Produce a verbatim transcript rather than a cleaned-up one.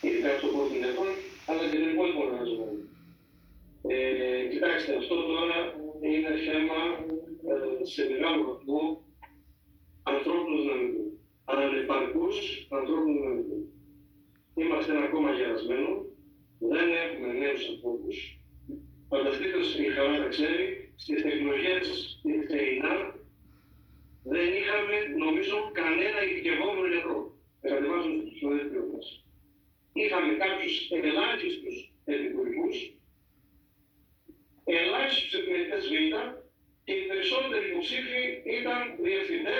ειδικά στο κοντινετών, αλλά και των υπόλοιπων εργαζομένων. Ε, κοιτάξτε, αυτό τώρα είναι θέμα ε, σε μεγάλο βαθμό ανθρώπινου δυναμικού. Ανεπαρκούς ανθρώπινου δυναμικού. Είμαστε ένα κόμμα γερασμένο, δεν έχουμε νέους ανθρώπους. Φανταστείτε η χαρά να ξέρει, στις τεχνολογίες της ΕΙΝΑ δεν είχαμε, νομίζω, κανένα ειδικευόμενο γιατρό. Κατεβάζουν στους οδευτικούς μας. Είχαμε κάποιους ελάχιστους επικουρικούς, ελάχιστους επιμελητές β' και οι περισσότεροι υποψήφοι ήταν διευθυντές.